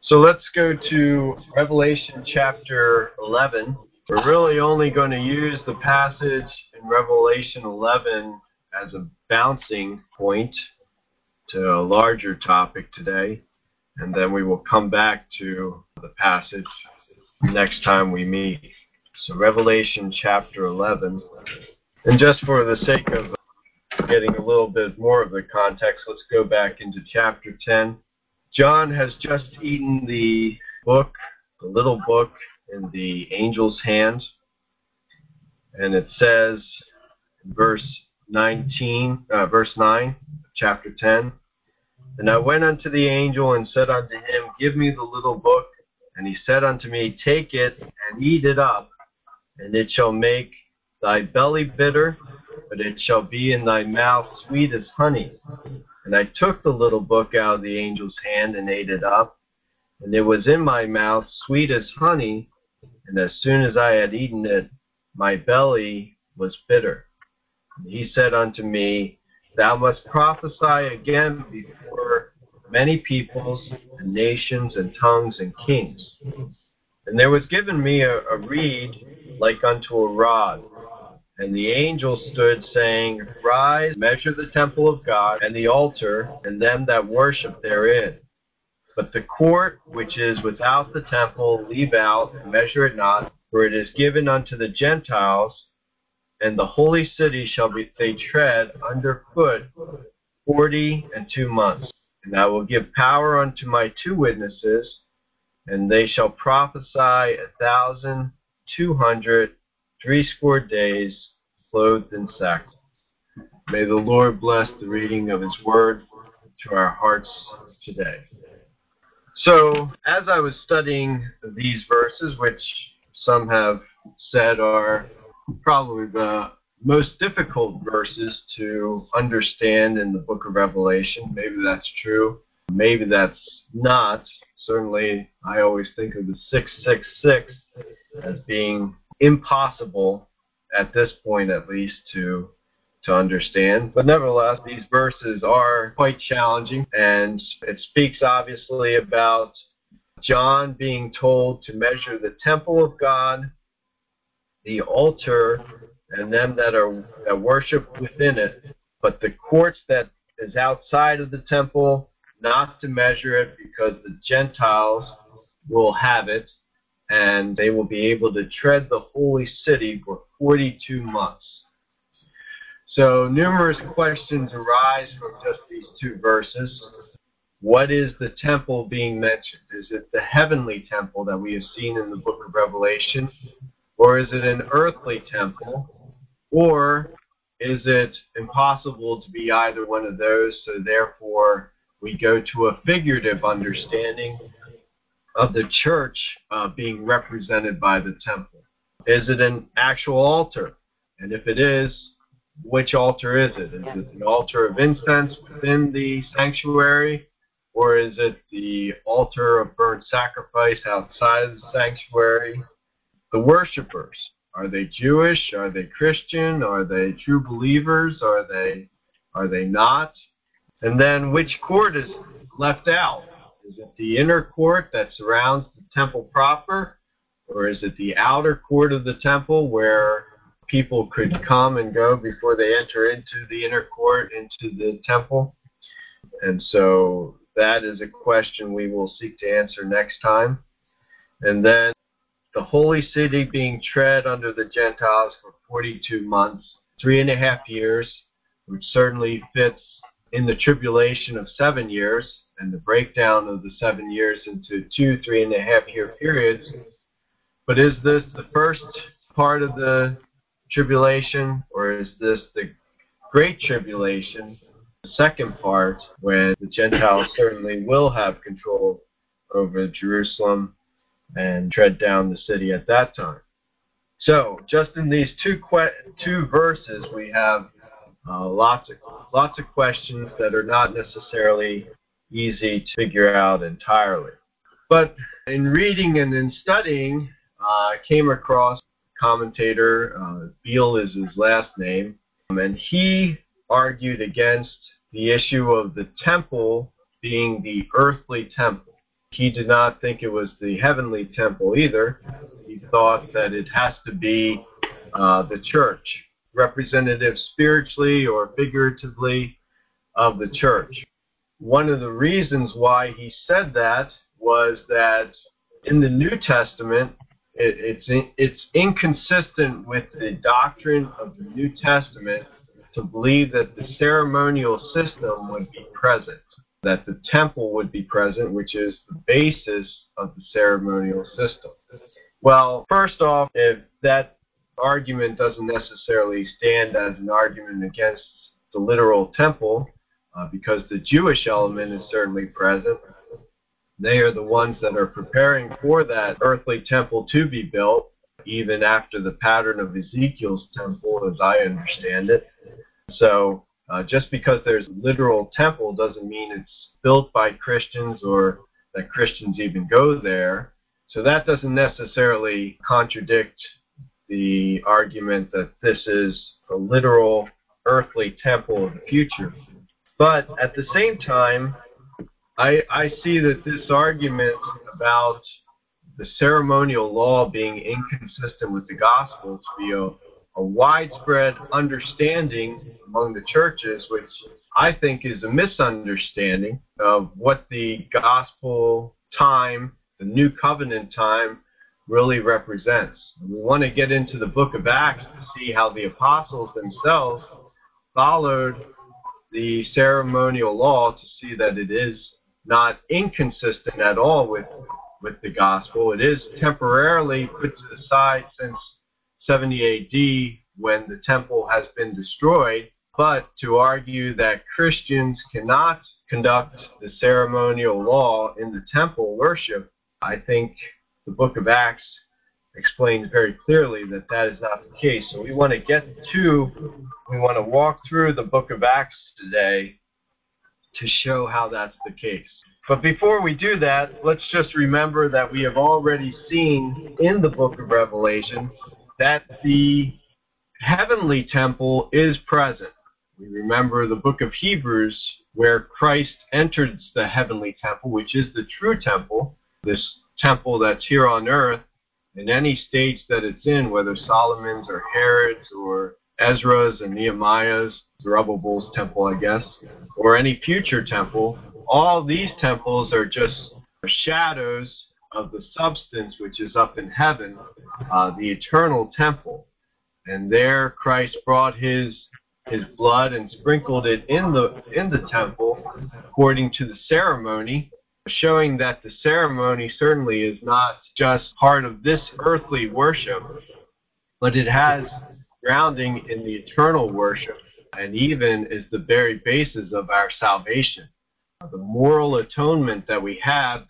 So let's go to Revelation chapter 11. We're really only going to use the passage in Revelation 11 as a bouncing point to a larger topic today, and then we will come back to the passage next time we meet. So Revelation chapter 11, and just for the sake of getting a little bit more of the context, let's go back into chapter 10. John has just eaten the book, the little book in the angel's hand, and it says in verse 9, chapter 10, "And I went unto the angel and said unto him, Give me the little book. And he said unto me, Take it and eat it up, and it shall make thy belly bitter, but it shall be in thy mouth sweet as honey. And I took the little book out of the angel's hand and ate it up, and it was in my mouth sweet as honey, and as soon as I had eaten it, my belly was bitter. And he said unto me, Thou must prophesy again before many peoples and nations and tongues and kings. And there was given me a reed like unto a rod. And the angel stood, saying, Rise, measure the temple of God, and the altar, and them that worship therein. But the court which is without the temple leave out, and measure it not, for it is given unto the Gentiles, and the holy city shall they tread under foot 42 months. And I will give power unto my 2 witnesses, and they shall prophesy 1,260 days, clothed in sackcloth." May the Lord bless the reading of his word to our hearts today. So, as I was studying these verses, which some have said are probably the most difficult verses to understand in the book of Revelation, maybe that's true, maybe that's not. Certainly, I always think of the 666 as being impossible at this point, at least, to understand. But nevertheless, these verses are quite challenging, and it speaks obviously about John being told to measure the temple of God, the altar, and them that worship within it, but the courts that is outside of the temple, not to measure it, because the Gentiles will have it, and they will be able to tread the holy city for 42 months. So numerous questions arise from just these 2 verses. What is the temple being mentioned? Is it the heavenly temple that we have seen in the book of Revelation? Or is it an earthly temple? Or is it impossible to be either one of those, so therefore we go to a figurative understanding of the church being represented by the temple? Is it an actual altar? And if it is, which altar is it? Is it the altar of incense within the sanctuary? Or is it the altar of burnt sacrifice outside of the sanctuary? The worshipers, are they Jewish? Are they Christian? Are they true believers? Are they not? And then which court is left out? Is it the inner court that surrounds the temple proper? Or is it the outer court of the temple where people could come and go before they enter into the inner court, into the temple? And so that is a question we will seek to answer next time. And then the holy city being tread under the Gentiles for 42 months, 3.5 years, which certainly fits in the tribulation of 7 years, and the breakdown of the 7 years into 2 3.5-year periods. But is this the first part of the tribulation, or is this the great tribulation, the second part, when the Gentiles certainly will have control over Jerusalem and tread down the city at that time? So, just in these two verses, we have lots of questions that are not necessarily easy to figure out entirely. But in reading and in studying, I came across a commentator, Beale is his last name, and he argued against the issue of the temple being the earthly temple. He did not think it was the heavenly temple either. He thought that it has to be the church, representative spiritually or figuratively of the church. One of the reasons why he said that was that in the New Testament, it's inconsistent with the doctrine of the New Testament to believe that the ceremonial system would be present, that the temple would be present, which is the basis of the ceremonial system. Well, first off, if that argument doesn't necessarily stand as an argument against the literal temple, because the Jewish element is certainly present. They are the ones that are preparing for that earthly temple to be built, even after the pattern of Ezekiel's temple, as I understand it. So just because there's a literal temple doesn't mean it's built by Christians or that Christians even go there. So that doesn't necessarily contradict the argument that this is a literal earthly temple of the future. But at the same time, I see that this argument about the ceremonial law being inconsistent with the gospel to be a widespread understanding among the churches, which I think is a misunderstanding of what the gospel time, the new covenant time, really represents. We want to get into the book of Acts to see how the apostles themselves followed the ceremonial law, to see that it is not inconsistent at all with the gospel. It is temporarily put to the side since 70 AD when the temple has been destroyed, but to argue that Christians cannot conduct the ceremonial law in the temple worship, I think the book of Acts explains very clearly that that is not the case. So we want to walk through the book of Acts today to show how that's the case. But before we do that, let's just remember that we have already seen in the book of Revelation that the heavenly temple is present. We remember the book of Hebrews where Christ enters the heavenly temple, which is the true temple, this temple that's here on earth, in any stage that it's in, whether Solomon's or Herod's or Ezra's and Nehemiah's, Zerubbabel's temple, I guess, or any future temple. All these temples are just shadows of the substance which is up in heaven, the eternal temple. And there Christ brought his blood and sprinkled it in the temple according to the ceremony, showing that the ceremony certainly is not just part of this earthly worship, but it has grounding in the eternal worship and even is the very basis of our salvation. The moral atonement that we have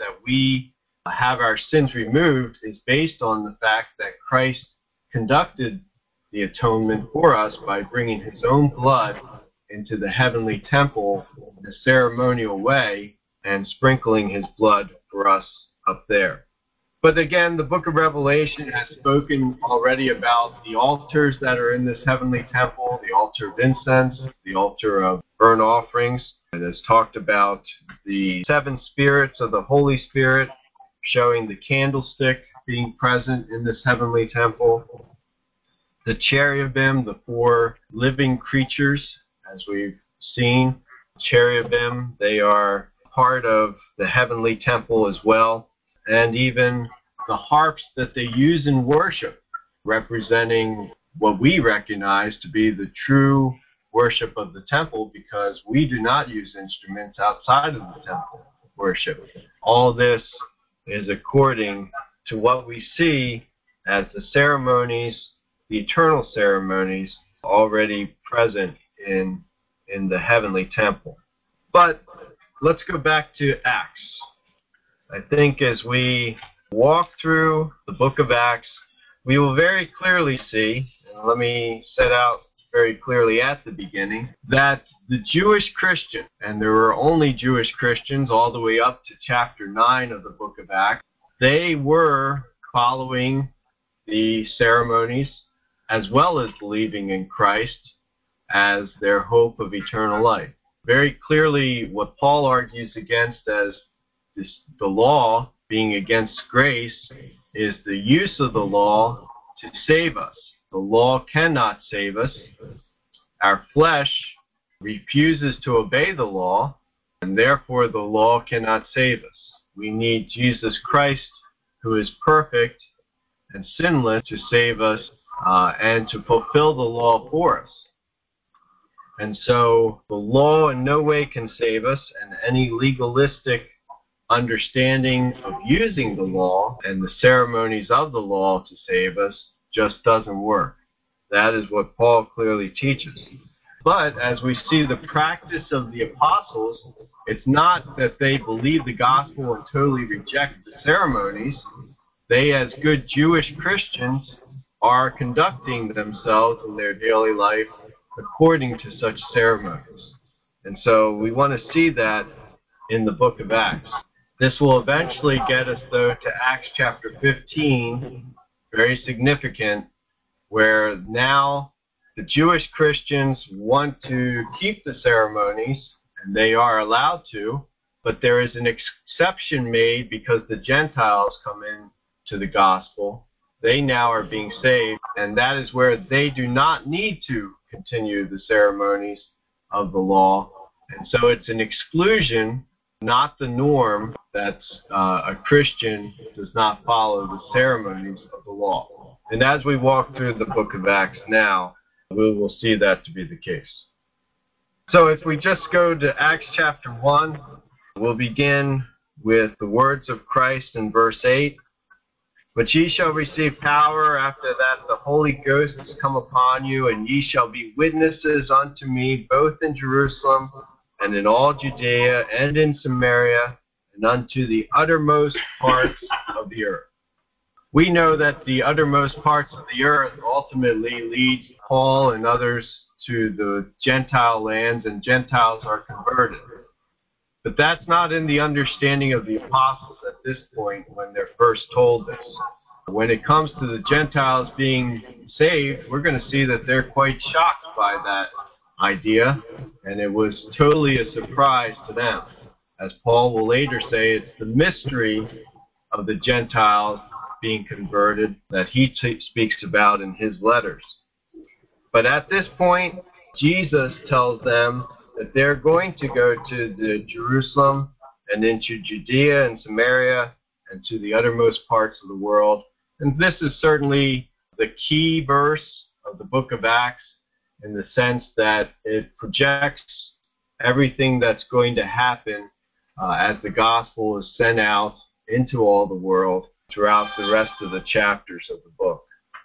our sins removed, is based on the fact that Christ conducted the atonement for us by bringing his own blood into the heavenly temple in a ceremonial way and sprinkling his blood for us up there. But again, the book of Revelation has spoken already about the altars that are in this heavenly temple, the altar of incense, the altar of burnt offerings. It has talked about the seven spirits of the Holy Spirit, showing the candlestick being present in this heavenly temple. The cherubim, the four living creatures, as we've seen. Cherubim, they are part of the heavenly temple as well. And even the harps that they use in worship, representing what we recognize to be the true worship of the temple, because we do not use instruments outside of the temple worship. All this is according to what we see as the ceremonies, the eternal ceremonies already present in the heavenly temple. But let's go back to Acts. I think as we walk through the book of Acts, we will very clearly see, and let me set out very clearly at the beginning, that the Jewish Christian, and there were only Jewish Christians all the way up to chapter 9 of the book of Acts, they were following the ceremonies as well as believing in Christ as their hope of eternal life. Very clearly what Paul argues against as the law being against grace is the use of the law to save us. The law cannot save us. Our flesh refuses to obey the law, and therefore the law cannot save us. We need Jesus Christ, who is perfect and sinless, to save us and to fulfill the law for us. And so the law in no way can save us, and any legalistic understanding of using the law and the ceremonies of the law to save us just doesn't work. That is what Paul clearly teaches. But as we see the practice of the apostles, it's not that they believe the gospel and totally reject the ceremonies. They, as good Jewish Christians, are conducting themselves in their daily life according to such ceremonies. And so we want to see that in the book of Acts. This will eventually get us, though, to Acts chapter 15, very significant, where now the Jewish Christians want to keep the ceremonies, and they are allowed to, but there is an exception made because the Gentiles come in to the gospel. They now are being saved, and that is where they do not need to continue the ceremonies of the law. And so it's an exclusion, not the norm, that a Christian does not follow the ceremonies of the law. And as we walk through the book of Acts now, we will see that to be the case. So if we just go to Acts chapter 1, we'll begin with the words of Christ in verse 8. But ye shall receive power after that the Holy Ghost is come upon you, and ye shall be witnesses unto me both in Jerusalem and in all Judea and in Samaria and unto the uttermost parts of the earth. We know that the uttermost parts of the earth ultimately leads Paul and others to the Gentile lands, and Gentiles are converted. But that's not in the understanding of the apostles at this point when they're first told this. When it comes to the Gentiles being saved, we're going to see that they're quite shocked by that idea, and it was totally a surprise to them. As Paul will later say, it's the mystery of the Gentiles being converted that he speaks about in his letters. But at this point, Jesus tells them that they're going to go to the Jerusalem and into Judea and Samaria and to the uttermost parts of the world. And this is certainly the key verse of the book of Acts in the sense that it projects everything that's going to happen as the gospel is sent out into all the world throughout the rest of the chapters of the book.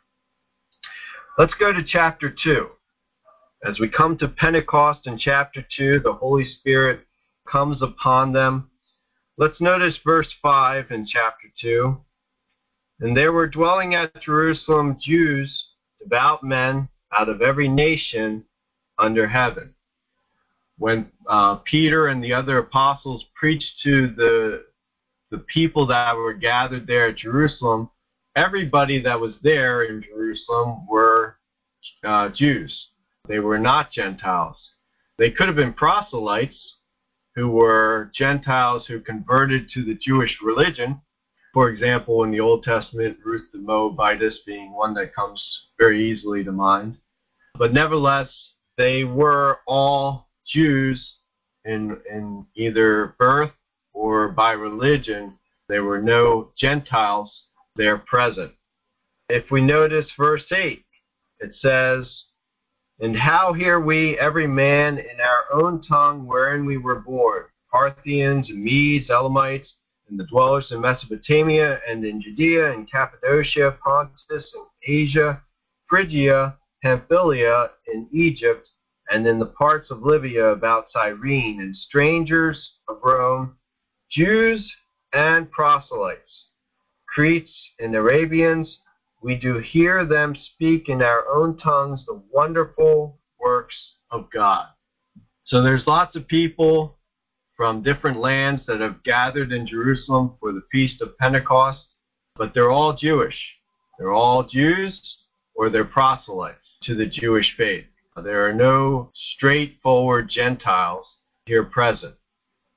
Let's go to chapter 2. As we come to Pentecost in chapter 2, the Holy Spirit comes upon them. Let's notice verse 5 in chapter 2. And there were dwelling at Jerusalem Jews, devout men, out of every nation under heaven. When Peter and the other apostles preached to the people that were gathered there at Jerusalem, everybody that was there in Jerusalem were Jews. They were not Gentiles. They could have been proselytes who were Gentiles who converted to the Jewish religion. For example, in the Old Testament, Ruth the Moabitess being one that comes very easily to mind. But nevertheless, they were all Jews in either birth or by religion. There were no Gentiles there present. If we notice verse 8, it says, And how hear we every man in our own tongue wherein we were born, Parthians, and Medes, Elamites, and the dwellers in Mesopotamia, and in Judea, and Cappadocia, Pontus, and Asia, Phrygia, Pamphylia, in Egypt, and in the parts of Libya about Cyrene, and strangers of Rome, Jews and proselytes, Cretes and Arabians, we do hear them speak in our own tongues the wonderful works of God. So there's lots of people from different lands that have gathered in Jerusalem for the Feast of Pentecost, but they're all Jewish. They're all Jews or they're proselytes to the Jewish faith. There are no straightforward Gentiles here present.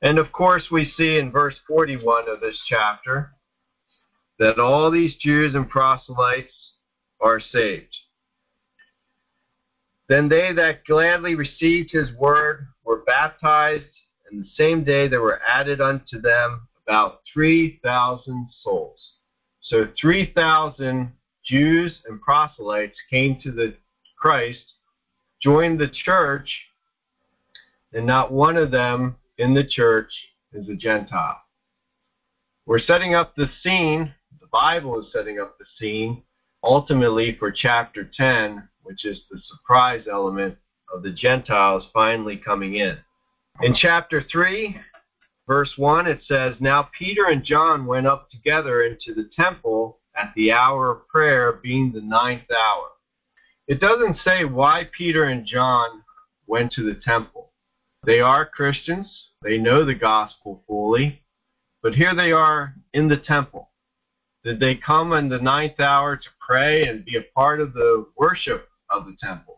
And of course, we see in verse 41 of this chapter that all these Jews and proselytes are saved. Then they that gladly received his word were baptized, and the same day there were added unto them about 3,000 souls. So 3,000 Jews and proselytes came to the Christ, joined the church, and not one of them in the church is a Gentile. We're setting up the scene, the Bible is setting up the scene, ultimately for chapter 10, which is the surprise element of the Gentiles finally coming in. In chapter 3, verse 1, it says, Now Peter and John went up together into the temple at the hour of prayer, being the 9th hour. It doesn't say why Peter and John went to the temple. They are Christians. They know the gospel fully. But here they are in the temple. Did they come in the 9th hour to pray and be a part of the worship of the temple?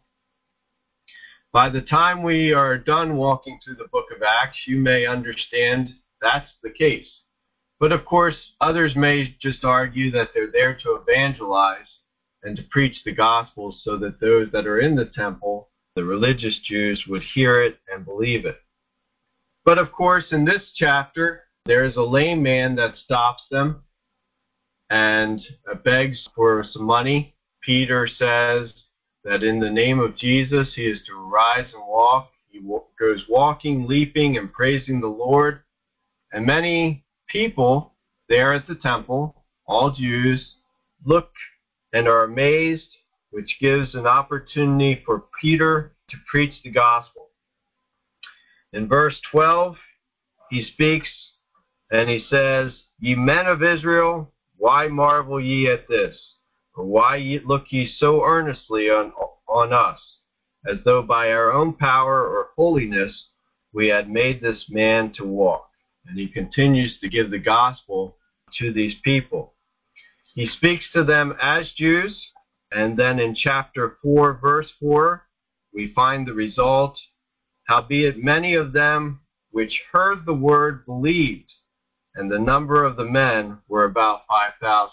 By the time we are done walking through the book of Acts, you may understand that's the case. But of course, others may just argue that they're there to evangelize and to preach the gospel so that those that are in the temple, the religious Jews, would hear it and believe it. But of course, in this chapter, there is a lame man that stops them and begs for some money. Peter says that in the name of Jesus, he is to rise and walk. He goes walking, leaping, and praising the Lord. And many people there at the temple, all Jews, look and are amazed, which gives an opportunity for Peter to preach the gospel. In verse 12, he speaks and he says, Ye men of Israel, why marvel ye at this? Or why look ye so earnestly on us, as though by our own power or holiness we had made this man to walk? And he continues to give the gospel to these people. He speaks to them as Jews, and then in chapter 4, verse 4, we find the result. Howbeit many of them which heard the word believed, and the number of the men were about 5,000.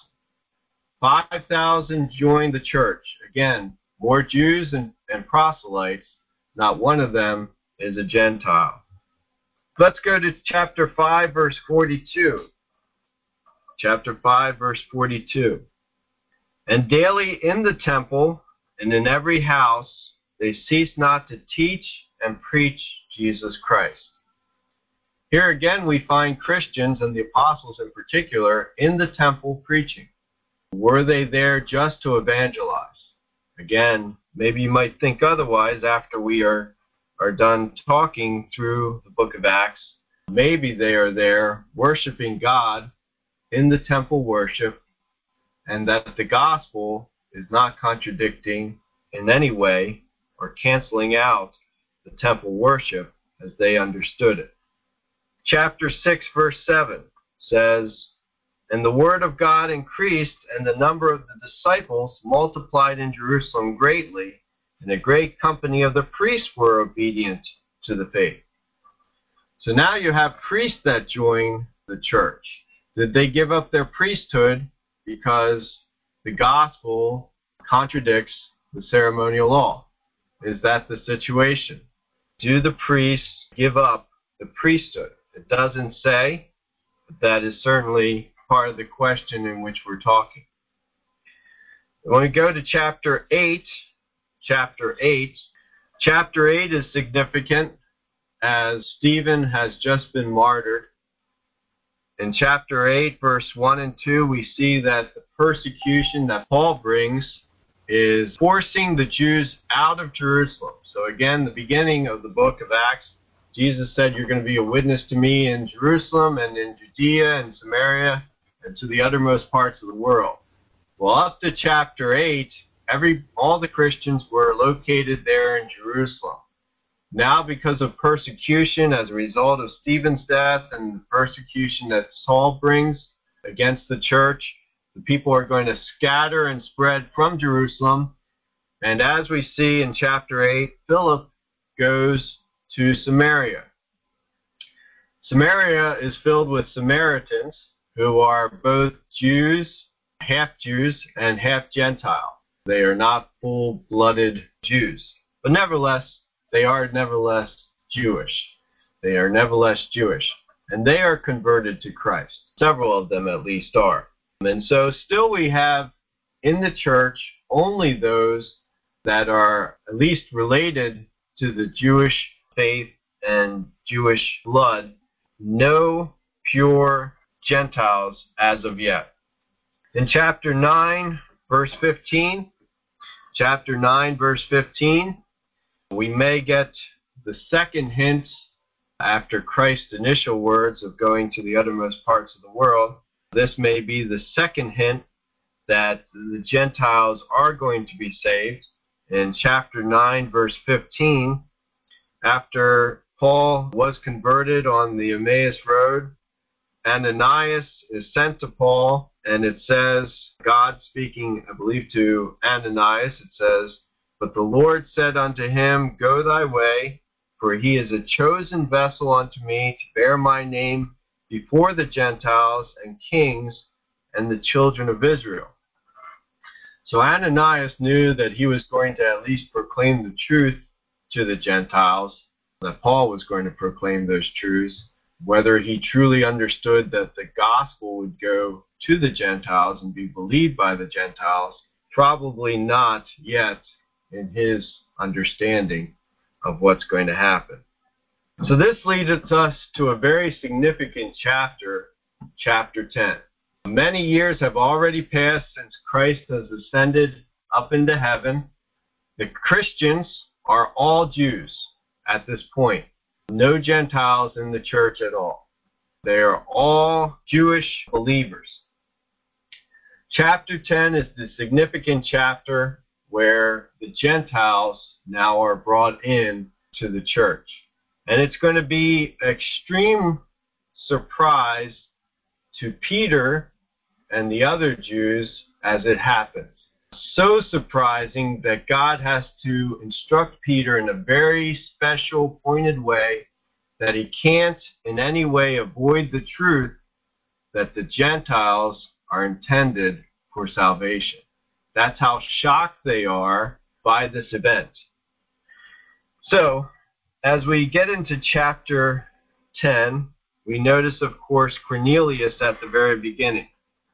5,000 joined the church. Again, more Jews and proselytes. Not one of them is a Gentile. Let's go to chapter 5, verse 42. Chapter 5, verse 42. And daily in the temple and in every house they cease not to teach and preach Jesus Christ. Here again we find Christians, and the apostles in particular, in the temple preaching. Were they there just to evangelize? Again, maybe you might think otherwise after we are done talking through the book of Acts. Maybe they are there worshiping God in the temple worship, and that the gospel is not contradicting in any way or canceling out the temple worship as they understood it. Chapter 6, verse 7 says, And the word of God increased, and the number of the disciples multiplied in Jerusalem greatly, and a great company of the priests were obedient to the faith. So now you have priests that join the church. Did they give up their priesthood because the gospel contradicts the ceremonial law? Is that the situation? Do the priests give up the priesthood? It doesn't say, but that is certainly part of the question in which we're talking. When we go to chapter 8 is significant as Stephen has just been martyred. In chapter 8, verse 1 and 2, we see that the persecution that Paul brings is forcing the Jews out of Jerusalem. So again, the beginning of the book of Acts, Jesus said, You're going to be a witness to me in Jerusalem and in Judea and Samaria and to the uttermost parts of the world. Well, up to chapter 8, all the Christians were located there in Jerusalem. Now, because of persecution as a result of Stephen's death and the persecution that Saul brings against the church, the people are going to scatter and spread from Jerusalem. And as we see in chapter 8, Philip goes to Samaria. Samaria is filled with Samaritans who are both Jews, half Jews, and half Gentile. They are not full-blooded Jews, but nevertheless, they are nevertheless Jewish. They are nevertheless Jewish, and they are converted to Christ. Several of them at least are. And so still we have in the church only those that are at least related to the Jewish faith and Jewish blood, no pure Gentiles as of yet. In chapter 9, verse 15, we may get the second hint after Christ's initial words of going to the uttermost parts of the world. This may be the second hint that the Gentiles are going to be saved. In chapter 9, verse 15, after Paul was converted on the Emmaus Road, Ananias is sent to Paul, and it says, God speaking, I believe, to Ananias, it says, "But the Lord said unto him, Go thy way, for he is a chosen vessel unto me to bear my name before the Gentiles and kings and the children of Israel." So Ananias knew that he was going to at least proclaim the truth to the Gentiles, that Paul was going to proclaim those truths. Whether he truly understood that the gospel would go to the Gentiles and be believed by the Gentiles, probably not yet in his understanding of what's going to happen. So this leads us to a very significant chapter, chapter 10. Many years have already passed since Christ has ascended up into heaven. The Christians are all Jews at this point. No Gentiles in the church at all. They are all Jewish believers. Chapter 10 is the significant chapter where the Gentiles now are brought in to the church. And it's going to be an extreme surprise to Peter and the other Jews as it happens. So surprising that God has to instruct Peter in a very special, pointed way that he can't in any way avoid the truth that the Gentiles are intended for salvation. That's how shocked they are by this event. So, as we get into chapter 10, we notice, of course, Cornelius at the very beginning.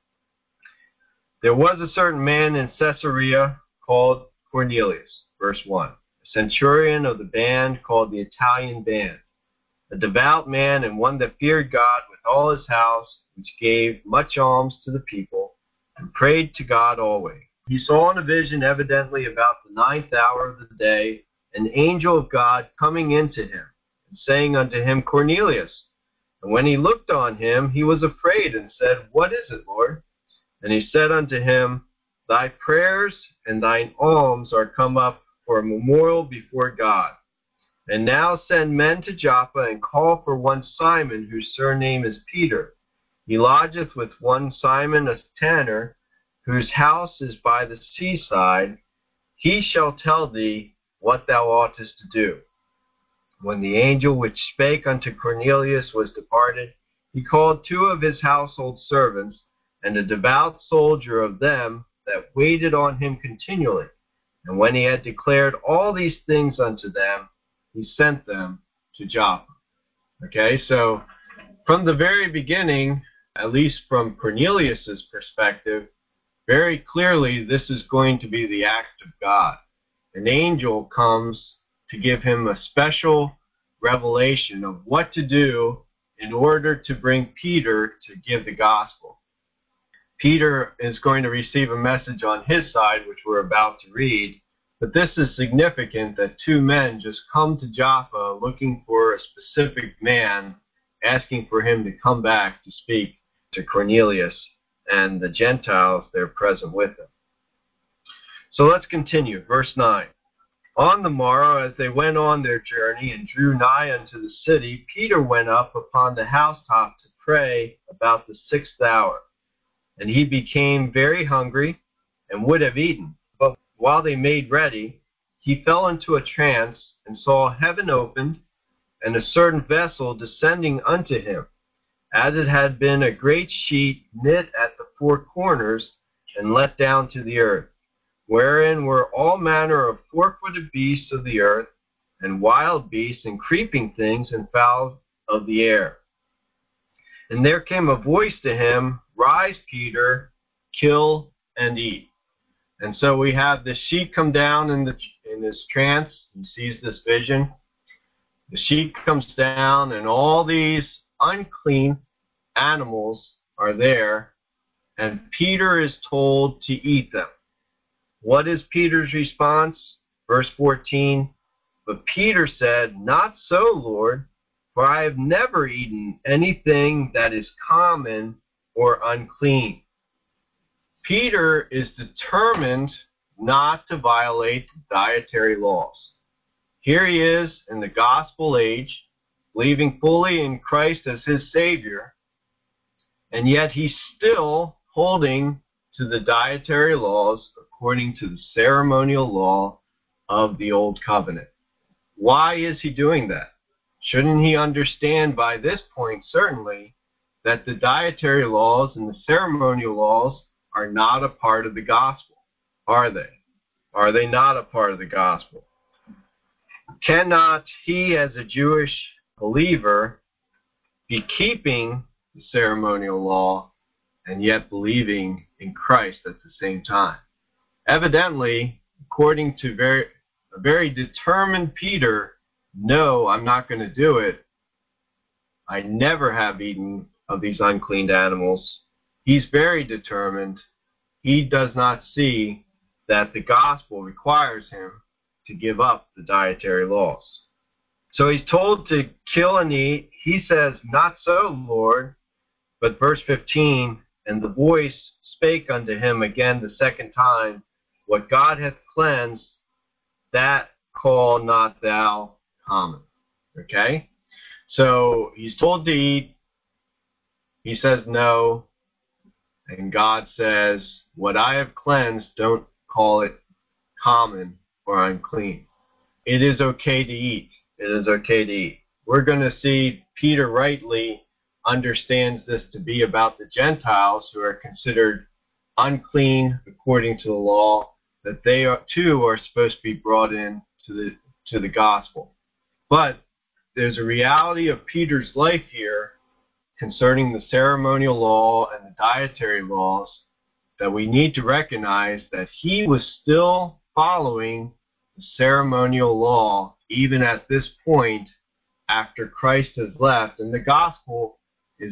There was a certain man in Caesarea called Cornelius, verse 1, a centurion of the band called the Italian Band, a devout man and one that feared God with all his house, which gave much alms to the people, and prayed to God always. He saw in a vision, evidently about the 9th hour of the day, an angel of God coming into him, and saying unto him, Cornelius. And when he looked on him, he was afraid, and said, What is it, Lord? And he said unto him, Thy prayers and thine alms are come up for a memorial before God. And now send men to Joppa, and call for one Simon, whose surname is Peter. He lodgeth with one Simon a tanner, whose house is by the seaside. He shall tell thee what thou oughtest to do. When the angel which spake unto Cornelius was departed, he called 2 of his household servants, and a devout soldier of them that waited on him continually. And when he had declared all these things unto them, he sent them to Joppa. Okay, so from the very beginning, at least from Cornelius's perspective, very clearly this is going to be the act of God. An angel comes to give him a special revelation of what to do in order to bring Peter to give the gospel. Peter is going to receive a message on his side, which we're about to read, but this is significant that 2 men just come to Joppa looking for a specific man, asking for him to come back to speak to Cornelius and the Gentiles that are present with him. So let's continue. Verse 9. On the morrow, as they went on their journey and drew nigh unto the city, Peter went up upon the housetop to pray about the 6th hour. And he became very hungry and would have eaten. But while they made ready, he fell into a trance and saw heaven opened, and a certain vessel descending unto him, as it had been a great sheet knit at the four corners, and let down to the earth, wherein were all manner of four-footed beasts of the earth, and wild beasts, and creeping things, and fowls of the air. And there came a voice to him, Rise, Peter, kill and eat. And so we have the sheet come down in this trance. He sees this vision. The sheet comes down, and all these unclean animals are there, and Peter is told to eat them. What is Peter's response? Verse 14, But Peter said, Not so, Lord, for I have never eaten anything that is common or unclean. Peter is determined not to violate the dietary laws. Here he is in the gospel age, believing fully in Christ as his Savior, and yet he's still holding to the dietary laws according to the ceremonial law of the Old Covenant. Why is he doing that? Shouldn't he understand by this point, certainly, that the dietary laws and the ceremonial laws are not a part of the gospel? Are they? Are they not a part of the gospel? Cannot he, as a Jewish believer, be keeping the ceremonial law and yet believing in Christ at the same time? Evidently, according to a very determined Peter, no, I'm not going to do it. I never have eaten of these unclean animals. He's very determined. He does not see that the gospel requires him to give up the dietary laws. So he's told to kill and eat. He says, Not so, Lord. But verse 15, And the voice spake unto him again the second time, What God hath cleansed, that call not thou common. Okay? So he's told to eat. He says no. And God says, What I have cleansed, don't call it common or unclean. It is okay to eat. It is okay to eat. We're going to see Peter rightly understands this to be about the Gentiles who are considered unclean according to the law, that they too are supposed to be brought in to the gospel. But there's a reality of Peter's life here concerning the ceremonial law and the dietary laws that we need to recognize that he was still following the ceremonial law even at this point after Christ has left, and the gospel has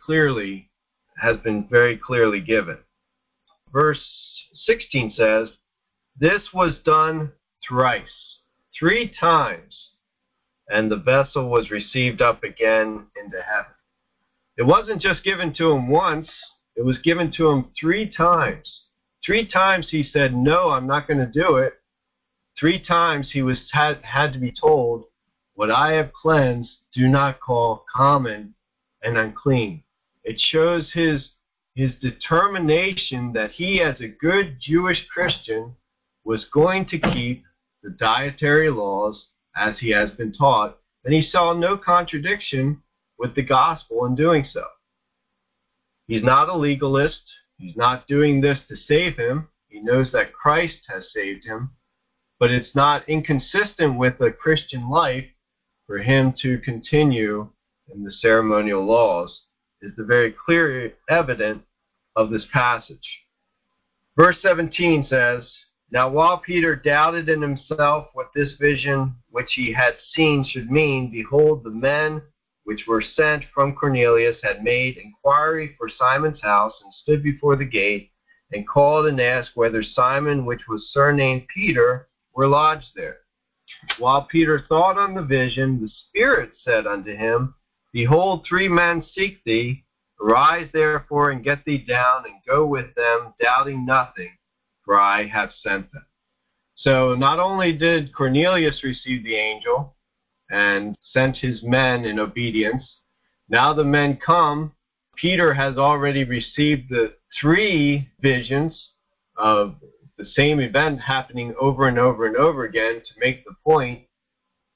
been very clearly given. Verse 16 says, This was done thrice, 3 times, and the vessel was received up again into heaven. It wasn't just given to him once, it was given to him 3 times. 3 times he said, No, I'm not going to do it. 3 times he had to be told, What I have cleansed, do not call common and unclean. It shows his determination that he, as a good Jewish Christian, was going to keep the dietary laws as he has been taught, and he saw no contradiction with the gospel in doing so. He's not a legalist. He's not doing this to save him. He knows that Christ has saved him, but it's not inconsistent with a Christian life for him to continue in the ceremonial laws, is the very clear evidence of this passage. Verse 17 says, Now while Peter doubted in himself what this vision which he had seen should mean, behold, the men which were sent from Cornelius had made inquiry for Simon's house, and stood before the gate, and called and asked whether Simon, which was surnamed Peter, were lodged there. While Peter thought on the vision, the Spirit said unto him, Behold, 3 men seek thee. Arise therefore, and get thee down, and go with them, doubting nothing, for I have sent them. So not only did Cornelius receive the angel and sent his men in obedience, now the men come. Peter has already received the 3 visions of the same event happening over and over and over again to make the point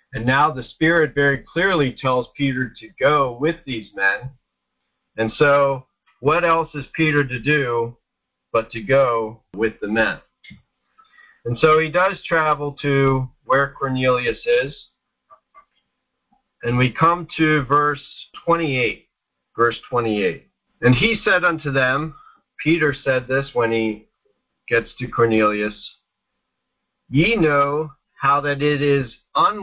And now the Spirit very clearly tells Peter to go with these men. And so what else is Peter to do but to go with the men? And so he does travel to where Cornelius is. And we come to verse 28. Verse 28. And he said unto them, Peter said this when he gets to Cornelius, ye know how that it is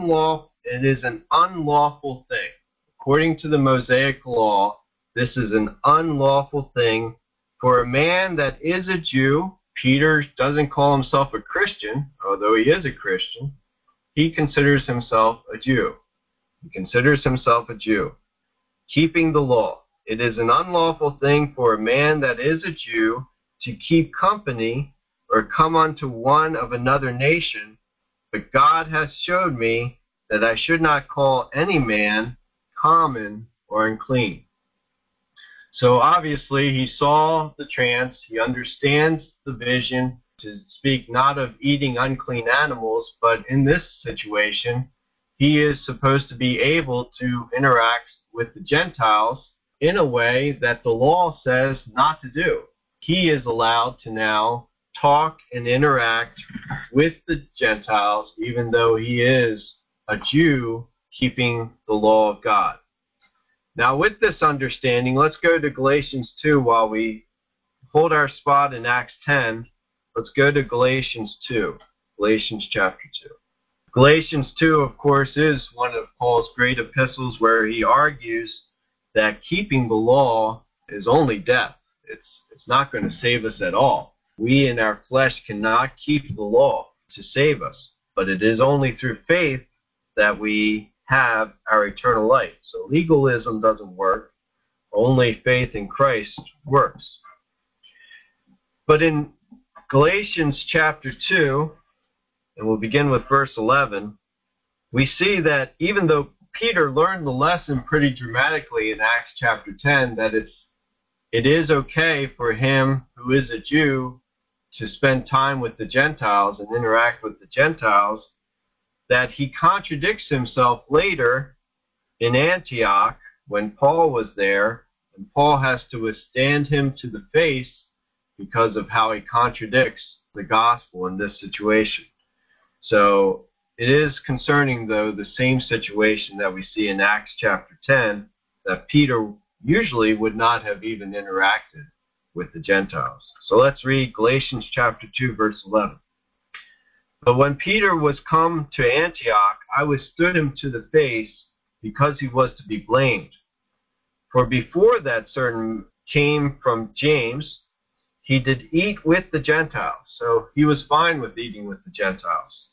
an unlawful thing. According to the Mosaic law, this is an unlawful thing for a man that is a Jew. Peter doesn't call himself a Christian, although he is a Christian. He considers himself a Jew. He considers himself a Jew, keeping the law. It is an unlawful thing for a man that is a Jew to keep company or come unto one of another nation, but God hath showed me that I should not call any man common or unclean. So obviously he saw the trance, he understands the vision, to speak not of eating unclean animals, but in this situation, he is supposed to be able to interact with the Gentiles in a way that the law says not to do. He is allowed to now talk and interact with the Gentiles, even though he is a Jew keeping the law of God. Now, with this understanding, let's go to Galatians 2 while we hold our spot in Acts 10. Let's go to Galatians 2, Galatians chapter 2. Galatians 2, of course, is one of Paul's great epistles where he argues that keeping the law is only death. It's not going to save us at all. We in our flesh cannot keep the law to save us, but it is only through faith that we have our eternal life. So legalism doesn't work. Only faith in Christ works. But in Galatians chapter 2, and we'll begin with verse 11, we see that even though Peter learned the lesson pretty dramatically in Acts chapter 10, that it is okay for him who is a Jew to spend time with the Gentiles and interact with the Gentiles, that he contradicts himself later in Antioch when Paul was there, and Paul has to withstand him to the face because of how he contradicts the gospel in this situation. So it is concerning, though, the same situation that we see in Acts chapter 10, that Peter usually would not have even interacted with the Gentiles. So let's read Galatians chapter 2, verse 11. But when Peter was come to Antioch, I withstood him to the face, because he was to be blamed. For before that certain came from James, he did eat with the Gentiles. So he was fine with eating with the Gentiles.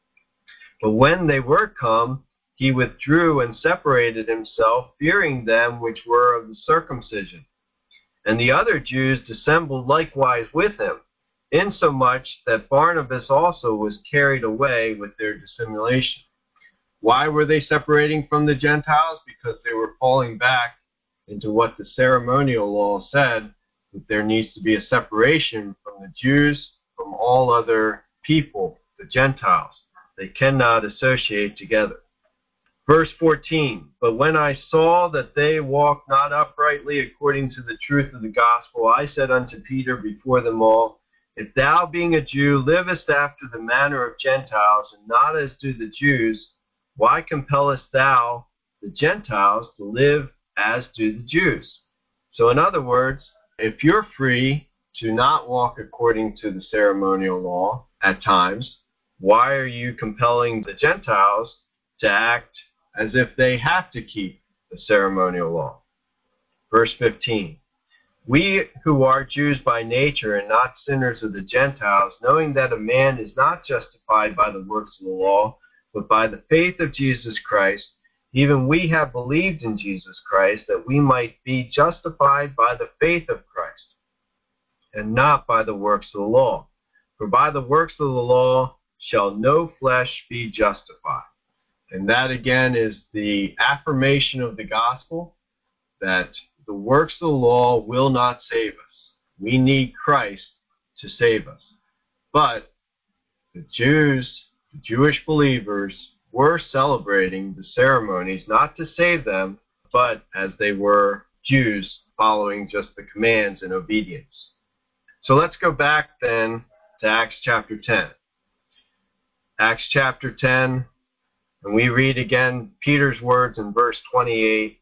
But when they were come, he withdrew and separated himself, fearing them which were of the circumcision. And the other Jews dissembled likewise with him, insomuch that Barnabas also was carried away with their dissimulation. Why were they separating from the Gentiles? Because they were falling back into what the ceremonial law said, that there needs to be a separation from the Jews, from all other people, the Gentiles. They cannot associate together. Verse 14, but when I saw that they walked not uprightly according to the truth of the gospel, I said unto Peter before them all, if thou, being a Jew, livest after the manner of Gentiles, and not as do the Jews, why compellest thou the Gentiles to live as do the Jews? So in other words, if you're free to not walk according to the ceremonial law at times, why are you compelling the Gentiles to act as if they have to keep the ceremonial law? Verse 15, we who are Jews by nature and not sinners of the Gentiles, knowing that a man is not justified by the works of the law, but by the faith of Jesus Christ, even we have believed in Jesus Christ, that we might be justified by the faith of Christ, and not by the works of the law. For by the works of the law shall no flesh be justified. And that again is the affirmation of the gospel, that the works of the law will not save us. We need Christ to save us. But the Jews, the Jewish believers, were celebrating the ceremonies not to save them, but as they were Jews following just the commands and obedience. So let's go back then to Acts chapter 10. Acts chapter 10, and we read again Peter's words in verse 28.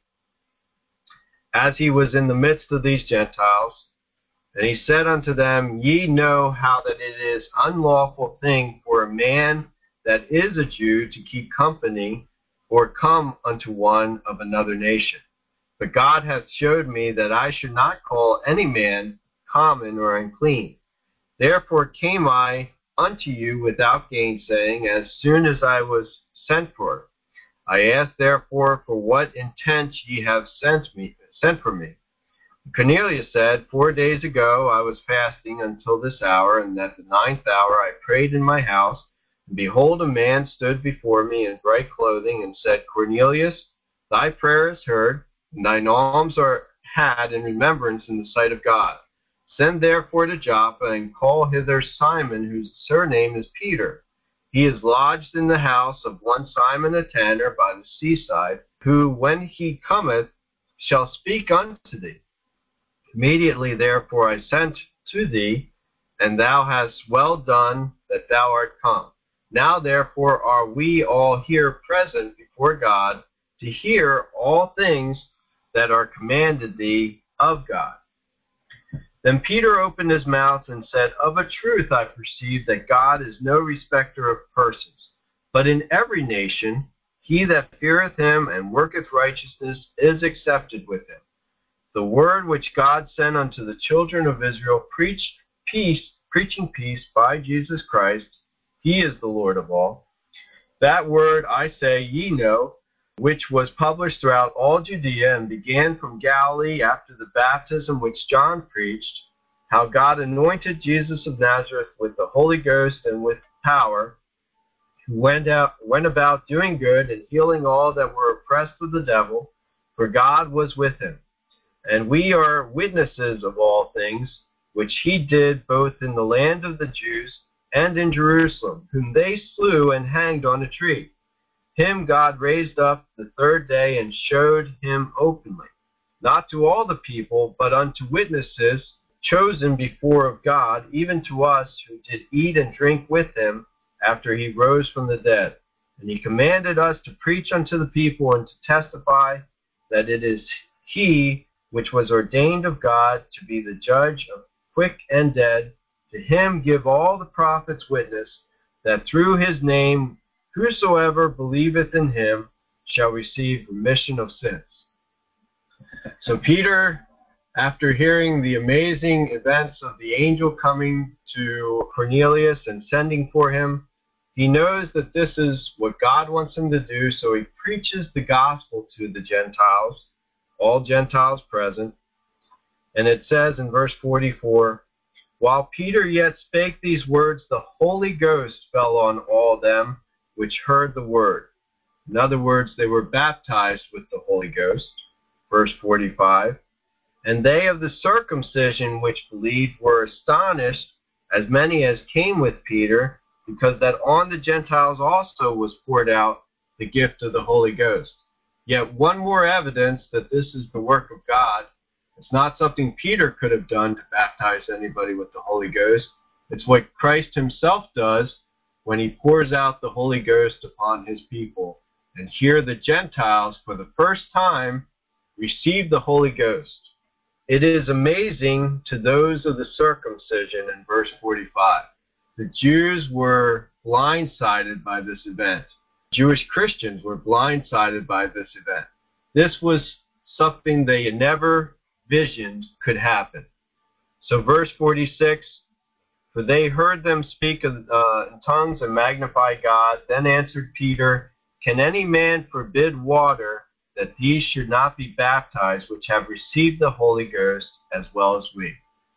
As he was in the midst of these Gentiles, and he said unto them, Ye know how that it is unlawful thing for a man that is a Jew to keep company or come unto one of another nation. But God hath showed me that I should not call any man common or unclean. Therefore came I unto you without gainsaying, as soon as I was sent for. I asked therefore for what intent ye have sent for me. Cornelius said, 4 days ago I was fasting until this hour, and at the 9th hour I prayed in my house, and behold, a man stood before me in bright clothing, and said, Cornelius, thy prayer is heard, and thine alms are had in remembrance in the sight of God. Send therefore to Joppa, and call hither Simon, whose surname is Peter. He is lodged in the house of one Simon a tanner by the seaside, who, when he cometh, shall speak unto thee. Immediately therefore I sent to thee, and thou hast well done that thou art come. Now therefore are we all here present before God, to hear all things that are commanded thee of God. Then Peter opened his mouth and said, Of a truth I perceive that God is no respecter of persons, but in every nation he that feareth him and worketh righteousness is accepted with him. The word which God sent unto the children of Israel preaching peace by Jesus Christ, he is the Lord of all. That word I say ye know, which was published throughout all Judea, and began from Galilee after the baptism which John preached, how God anointed Jesus of Nazareth with the Holy Ghost and with power, who went about doing good and healing all that were oppressed with the devil, for God was with him. And we are witnesses of all things which he did both in the land of the Jews and in Jerusalem, whom they slew and hanged on a tree. Him God raised up the third day and showed him openly, not to all the people, but unto witnesses chosen before of God, even to us who did eat and drink with him after he rose from the dead. And he commanded us to preach unto the people and to testify that it is he which was ordained of God to be the judge of quick and dead. To him give all the prophets witness, that through his name whosoever believeth in him shall receive remission of sins. So Peter, after hearing the amazing events of the angel coming to Cornelius and sending for him, he knows that this is what God wants him to do, so he preaches the gospel to the Gentiles, all Gentiles present. And it says in verse 44, While Peter yet spake these words, the Holy Ghost fell on all them which heard the word. In other words, they were baptized with the Holy Ghost. Verse 45, And they of the circumcision which believed were astonished, as many as came with Peter, because that on the Gentiles also was poured out the gift of the Holy Ghost. Yet one more evidence that this is the work of God. It's not something Peter could have done to baptize anybody with the Holy Ghost. It's what Christ himself does when he pours out the Holy Ghost upon his people. And here the Gentiles, for the first time, receive the Holy Ghost. It is amazing to those of the circumcision in verse 45. The Jews were blindsided by this event. Jewish Christians were blindsided by this event. This was something they had never visioned could happen. So verse 46, For they heard them speak in tongues and magnify God. Then answered Peter, Can any man forbid water that these should not be baptized, which have received the Holy Ghost as well as we?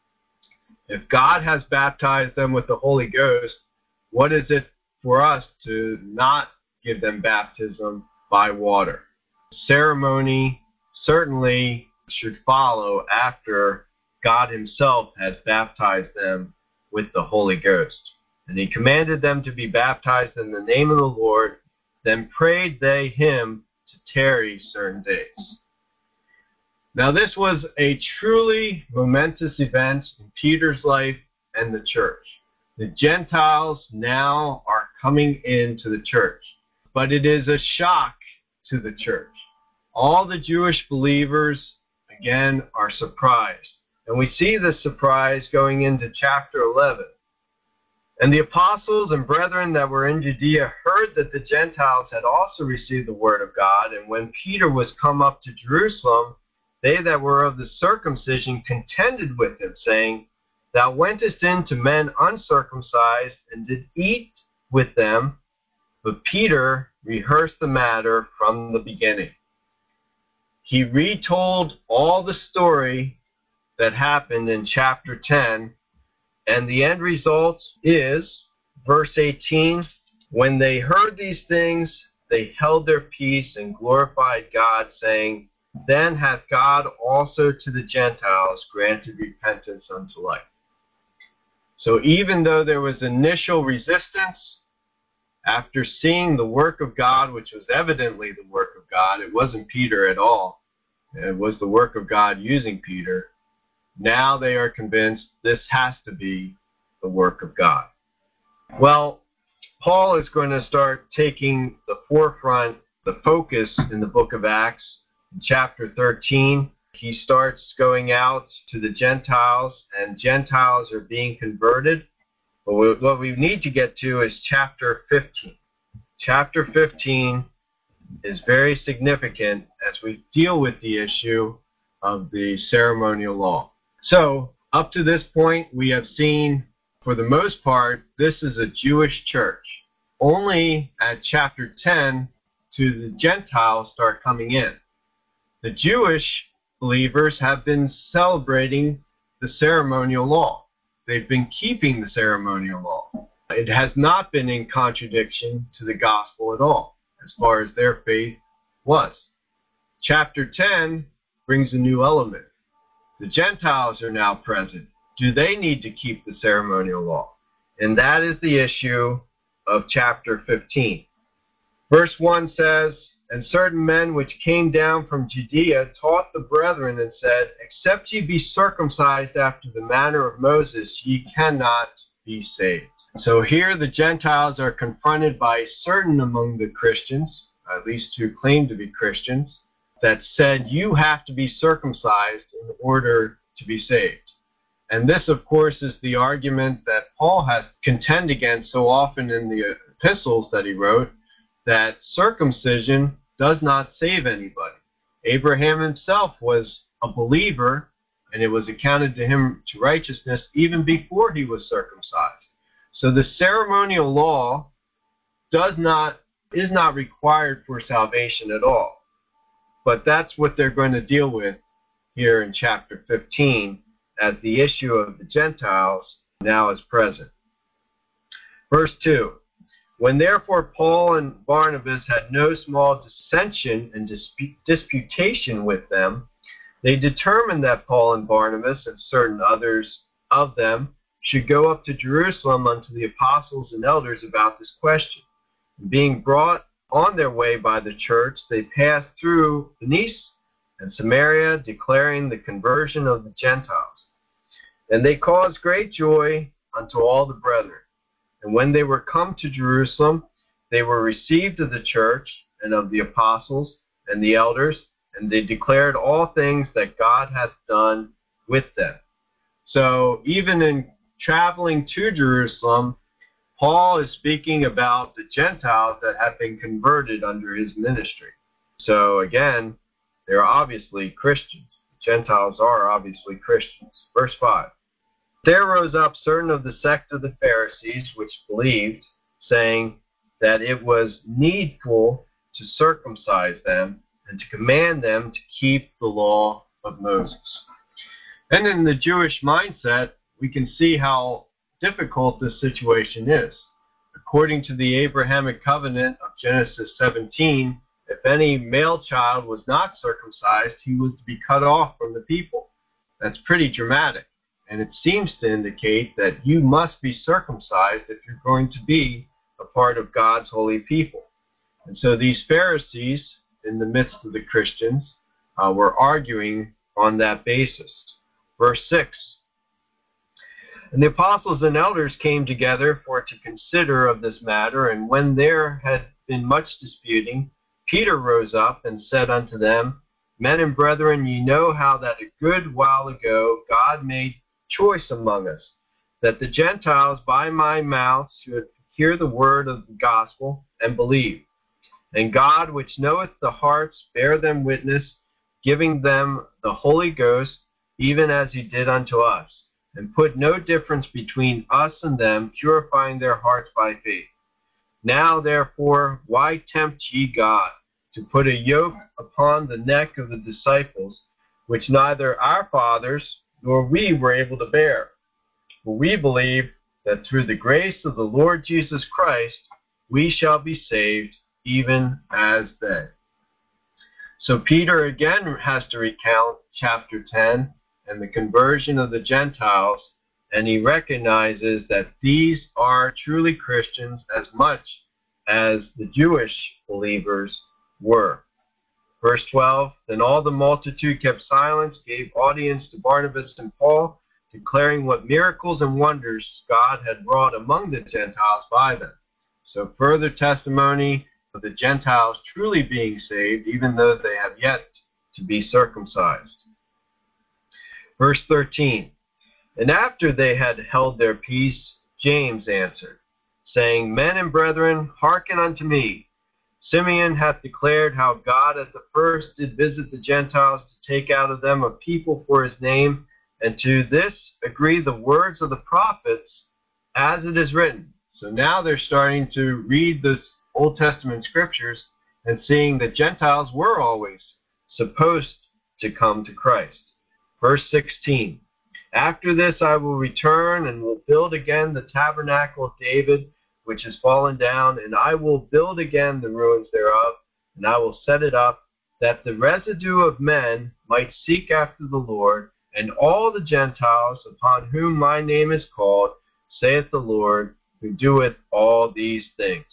If God has baptized them with the Holy Ghost, what is it for us to not give them baptism by water? Ceremony certainly should follow after God himself has baptized them with the Holy Ghost. And he commanded them to be baptized in the name of the Lord. Then prayed they him to tarry certain days. Now this was a truly momentous event in Peter's life and the church. The Gentiles now are coming into the church, but it is a shock to the church. All the Jewish believers, again, are surprised. And we see this surprise going into chapter 11. And the apostles and brethren that were in Judea heard that the Gentiles had also received the word of God. And when Peter was come up to Jerusalem, they that were of the circumcision contended with him, saying, Thou wentest in to men uncircumcised, and did eat with them. But Peter rehearsed the matter from the beginning. He retold all the story that happened in chapter 10, and the end result is, verse 18, when they heard these things, they held their peace and glorified God, saying, Then hath God also to the Gentiles granted repentance unto life. So even though there was initial resistance, after seeing the work of God, which was evidently the work of God, it wasn't Peter at all, it was the work of God using Peter, now they are convinced this has to be the work of God. Well, Paul is going to start taking the forefront, the focus in the book of Acts. In chapter 13, he starts going out to the Gentiles, and Gentiles are being converted. But what we need to get to is chapter 15. Chapter 15 is very significant as we deal with the issue of the ceremonial law. So, up to this point, we have seen, for the most part, this is a Jewish church. Only at chapter 10 do the Gentiles start coming in. The Jewish believers have been celebrating the ceremonial law. They've been keeping the ceremonial law. It has not been in contradiction to the gospel at all, as far as their faith was. Chapter 10 brings a new element. The Gentiles are now present. Do they need to keep the ceremonial law? And that is the issue of chapter 15. Verse 1 says, And certain men which came down from Judea taught the brethren and said, Except ye be circumcised after the manner of Moses, ye cannot be saved. So here the Gentiles are confronted by certain among the Christians, at least who claim to be Christians, that said you have to be circumcised in order to be saved. And this, of course, is the argument that Paul has contend against so often in the epistles that he wrote, that circumcision does not save anybody. Abraham himself was a believer, and it was accounted to him to righteousness even before he was circumcised. So the ceremonial law is not required for salvation at all. But that's what they're going to deal with here in chapter 15, as the issue of the Gentiles now is present. Verse 2, When therefore Paul and Barnabas had no small dissension and disputation with them, they determined that Paul and Barnabas and certain others of them should go up to Jerusalem unto the apostles and elders about this question. And being brought on their way by the church, they passed through Phoenicia and Samaria, declaring the conversion of the Gentiles. And they caused great joy unto all the brethren. And when they were come to Jerusalem, they were received of the church and of the apostles and the elders, and they declared all things that God hath done with them. So even in traveling to Jerusalem, Paul is speaking about the Gentiles that have been converted under his ministry. So again, they're obviously Christians. Gentiles are obviously Christians. Verse 5. There rose up certain of the sect of the Pharisees which believed, saying that it was needful to circumcise them and to command them to keep the law of Moses. And in the Jewish mindset, we can see how difficult this situation is. According to the Abrahamic covenant of Genesis 17, if any male child was not circumcised, he was to be cut off from the people. That's pretty dramatic. And it seems to indicate that you must be circumcised if you're going to be a part of God's holy people. And so these Pharisees, in the midst of the Christians, were arguing on that basis. Verse 6, and the apostles and elders came together for to consider of this matter, and when there had been much disputing, Peter rose up and said unto them, Men and brethren, ye know how that a good while ago God made choice among us, that the Gentiles by my mouth should hear the word of the gospel and believe. And God, which knoweth the hearts, bear them witness, giving them the Holy Ghost, even as he did unto us, and put no difference between us and them, purifying their hearts by faith. Now, therefore, why tempt ye God, to put a yoke upon the neck of the disciples, which neither our fathers nor we were able to bear? For we believe that through the grace of the Lord Jesus Christ, we shall be saved, even as they. So Peter again has to recount chapter 10 and the conversion of the Gentiles, and he recognizes that these are truly Christians as much as the Jewish believers were. Verse 12, then all the multitude kept silence, gave audience to Barnabas and Paul, declaring what miracles and wonders God had wrought among the Gentiles by them. So further testimony of the Gentiles truly being saved, even though they have yet to be circumcised. Verse 13, and after they had held their peace, James answered, saying, Men and brethren, hearken unto me. Simeon hath declared how God at the first did visit the Gentiles to take out of them a people for his name, and to this agree the words of the prophets, as it is written. So now they're starting to read this Old Testament scriptures and seeing that Gentiles were always supposed to come to Christ. Verse 16, after this I will return and will build again the tabernacle of David, which is fallen down, and I will build again the ruins thereof, and I will set it up, that the residue of men might seek after the Lord, and all the Gentiles upon whom my name is called, saith the Lord, who doeth all these things.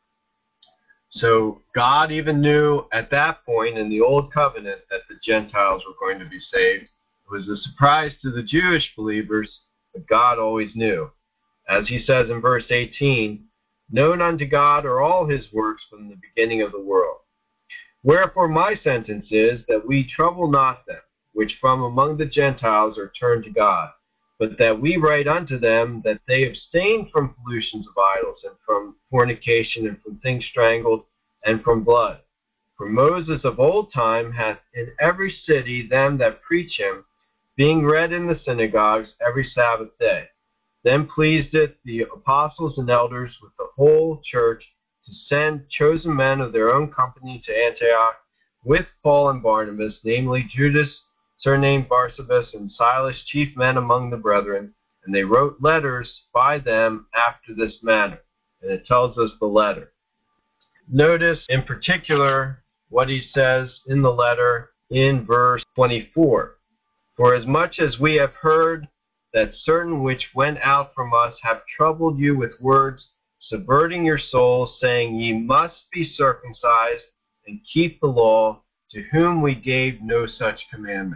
So God even knew at that point in the Old Covenant that the Gentiles were going to be saved. It was a surprise to the Jewish believers, but God always knew. As he says in verse 18, known unto God are all his works from the beginning of the world. Wherefore my sentence is that we trouble not them, which from among the Gentiles are turned to God, but that we write unto them that they abstain from pollutions of idols, and from fornication, and from things strangled, and from blood. For Moses of old time hath in every city them that preach him, being read in the synagogues every Sabbath day. Then pleased it the apostles and elders with the whole church to send chosen men of their own company to Antioch with Paul and Barnabas, namely Judas, surnamed Barsabas, and Silas, chief men among the brethren. And they wrote letters by them after this manner. And it tells us the letter. Notice in particular what he says in the letter in verse 24. For as much as we have heard that certain which went out from us have troubled you with words, subverting your souls, saying, Ye must be circumcised and keep the law, to whom we gave no such commandment.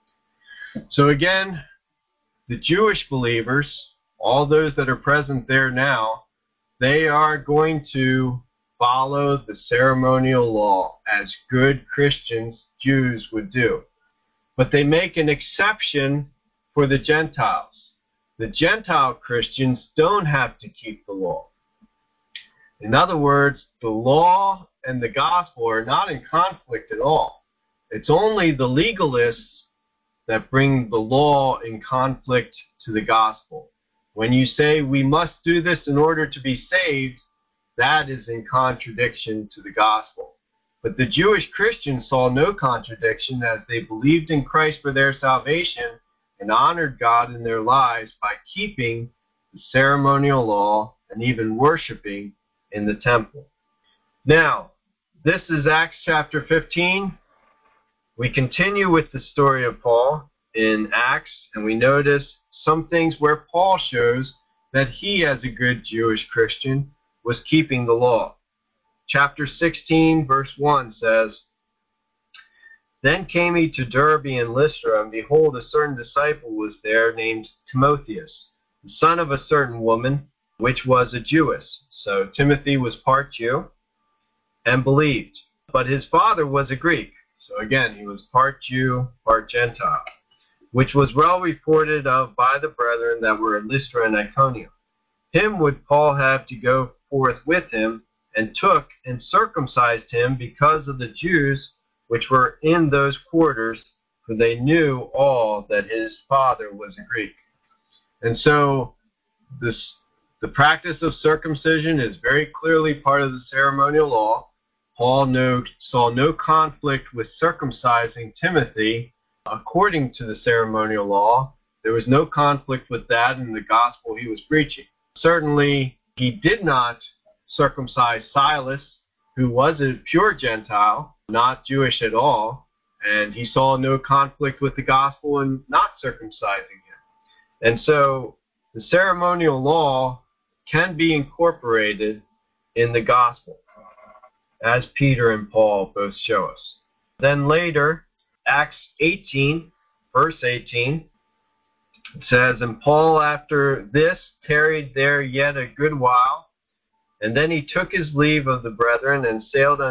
So again, the Jewish believers, all those that are present there now, they are going to follow the ceremonial law as good Christians, Jews, would do. But they make an exception for the Gentiles. The Gentile Christians don't have to keep the law. In other words, the law and the gospel are not in conflict at all. It's only the legalists that bring the law in conflict to the gospel. When you say we must do this in order to be saved, that is in contradiction to the gospel. But the Jewish Christians saw no contradiction, as they believed in Christ for their salvation and honored God in their lives by keeping the ceremonial law and even worshiping in the temple. Now, this is Acts chapter 15. We continue with the story of Paul in Acts, and we notice some things where Paul shows that he, as a good Jewish Christian, was keeping the law. chapter 16, verse 1 says, Then came he to Derbe and Lystra, and behold, a certain disciple was there named Timotheus, the son of a certain woman, which was a Jewess. So Timothy was part Jew and believed, but his father was a Greek. So again, he was part Jew, part Gentile, which was well reported of by the brethren that were in Lystra and Iconium. Him would Paul have to go forth with him, and took and circumcised him because of the Jews which were in those quarters, for they knew all that his father was a Greek. And so the practice of circumcision is very clearly part of the ceremonial law. Paul saw no conflict with circumcising Timothy according to the ceremonial law. There was no conflict with that in the gospel he was preaching. Certainly, he did not circumcise Silas, who was a pure Gentile, not Jewish at all, and he saw no conflict with the gospel in not circumcising him. And so the ceremonial law can be incorporated in the gospel, as Peter and Paul both show us. Then later, Acts 18, verse 18, it says, And Paul after this tarried there yet a good while, and then he took his leave of the brethren, and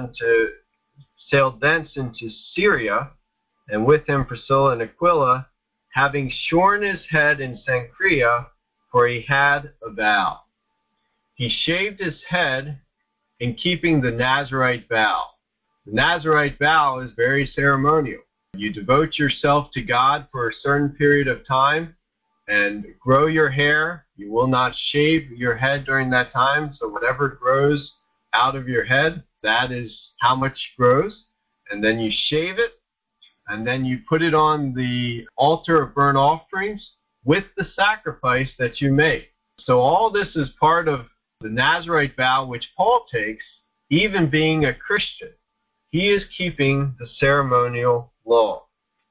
sailed thence into Syria, and with him Priscilla and Aquila, having shorn his head in Cenchrea, for he had a vow. He shaved his head in keeping the Nazirite vow. The Nazirite vow is very ceremonial. You devote yourself to God for a certain period of time and grow your hair. You will not shave your head during that time, so whatever grows out of your head, that is how much grows. And then you shave it, and then you put it on the altar of burnt offerings with the sacrifice that you make. So all this is part of the Nazirite vow, which Paul takes, even being a Christian. He is keeping the ceremonial law.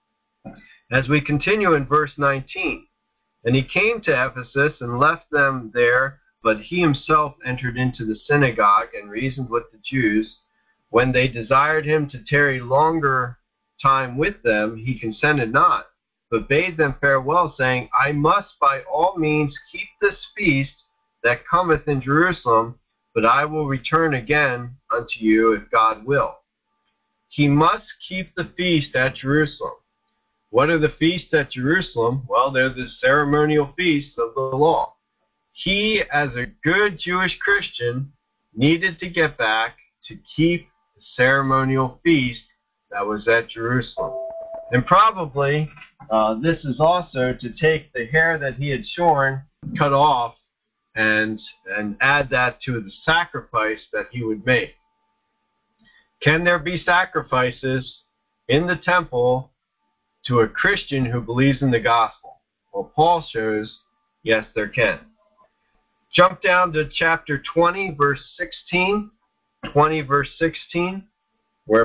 As we continue in verse 19, And he came to Ephesus and left them there, but he himself entered into the synagogue and reasoned with the Jews. When they desired him to tarry longer time with them, he consented not, but bade them farewell, saying, I must by all means keep this feast that cometh in Jerusalem, but I will return again unto you if God will. He must keep the feast at Jerusalem. What are the feasts at Jerusalem? Well, they're the ceremonial feasts of the law. He, as a good Jewish Christian, needed to get back to keep the ceremonial feast that was at Jerusalem. And probably this is also to take the hair that he had shorn, cut off, and add that to the sacrifice that he would make. Can there be sacrifices in the temple to a Christian who believes in the gospel? Well, Paul shows, yes, there can. Jump down to chapter 20, verse 16. 20, verse 16, where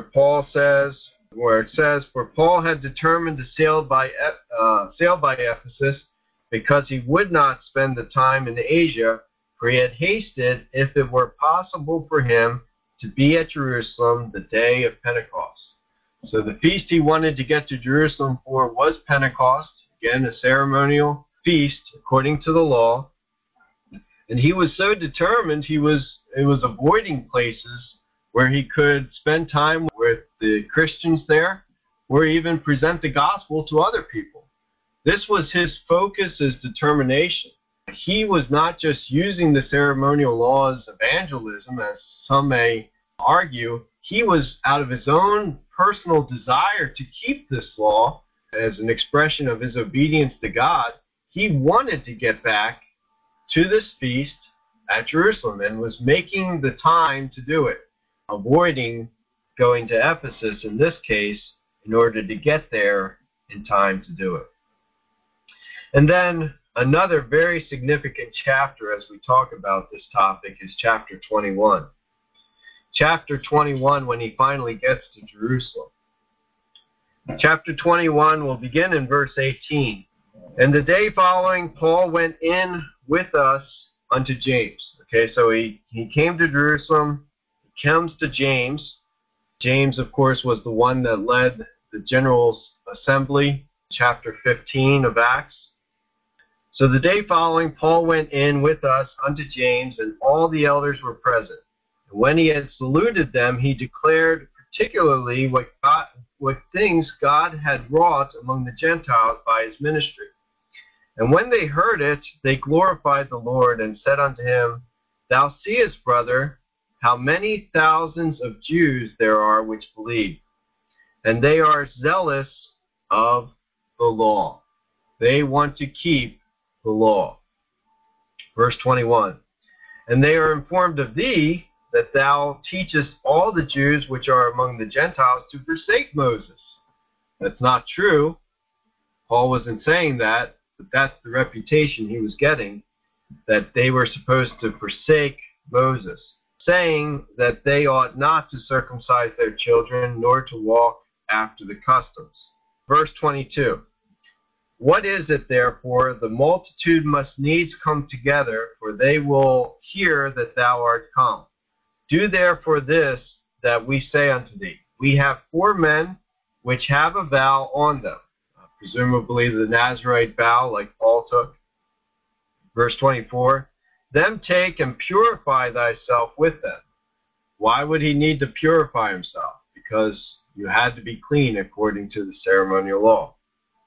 it says, For Paul had determined to sail by Ephesus, because he would not spend the time in Asia, for he had hasted, if it were possible for him, to be at Jerusalem the day of Pentecost. So the feast he wanted to get to Jerusalem for was Pentecost, again, a ceremonial feast according to the law. And he was so determined, he was avoiding places where he could spend time with the Christians there, or even present the gospel to other people. This was his focus, his determination. He was not just using the ceremonial law as evangelism, as some may argue. He was out of his own personal desire to keep this law as an expression of his obedience to God. He wanted to get back to this feast at Jerusalem and was making the time to do it, avoiding going to Ephesus in this case in order to get there in time to do it. And then another very significant chapter as we talk about this topic is chapter 21. Chapter 21, when he finally gets to Jerusalem. Chapter 21 will begin in verse 18. And the day following, Paul went in with us unto James. Okay, so he came to Jerusalem, comes to James. James, of course, was the one that led the General Assembly, chapter 15 of Acts. So the day following, Paul went in with us unto James, and all the elders were present. And when he had saluted them, he declared particularly what things God had wrought among the Gentiles by his ministry. And when they heard it, they glorified the Lord, and said unto him, Thou seest, brother, how many thousands of Jews there are which believe, and they are zealous of the law. They want to keep the law. Verse 21, And they are informed of thee, that thou teachest all the Jews which are among the Gentiles to forsake Moses. That's not true. Paul wasn't saying that, but that's the reputation he was getting, that they were supposed to forsake Moses, saying that they ought not to circumcise their children, nor to walk after the customs. Verse 22, What is it, therefore? The multitude must needs come together, for they will hear that thou art come. Do therefore this that we say unto thee. We have 4 men which have a vow on them, presumably the Nazirite vow like Paul took. Verse 24, Them take and purify thyself with them. Why would he need to purify himself? Because you had to be clean according to the ceremonial law.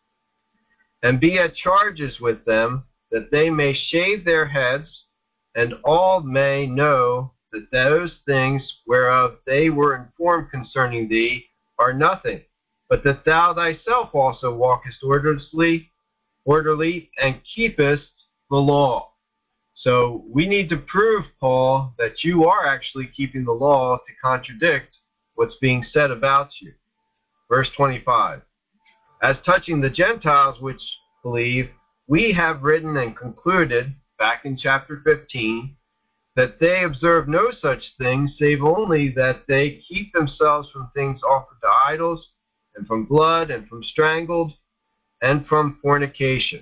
And be at charges with them, that they may shave their heads, and all may know that those things whereof they were informed concerning thee are nothing, but that thou thyself also walkest orderly, and keepest the law. So we need to prove, Paul, that you are actually keeping the law to contradict what's being said about you. Verse 25, As touching the Gentiles which believe, we have written and concluded, back in chapter 15, that they observe no such thing, save only that they keep themselves from things offered to idols, and from blood, and from strangled, and from fornication.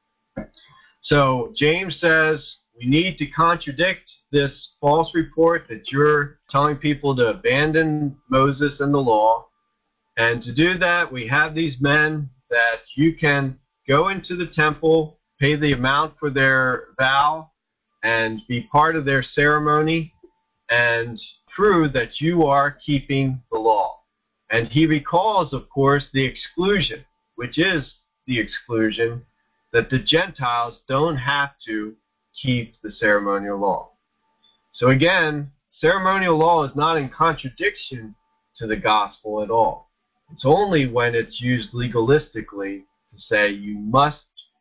So James says we need to contradict this false report that you're telling people to abandon Moses and the law. And to do that, we have these men that you can go into the temple, pay the amount for their vow, and be part of their ceremony, and prove that you are keeping the law. And he recalls, of course, the exclusion, which is the exclusion that the Gentiles don't have to keep the ceremonial law. So again, ceremonial law is not in contradiction to the gospel at all. It's only when it's used legalistically to say you must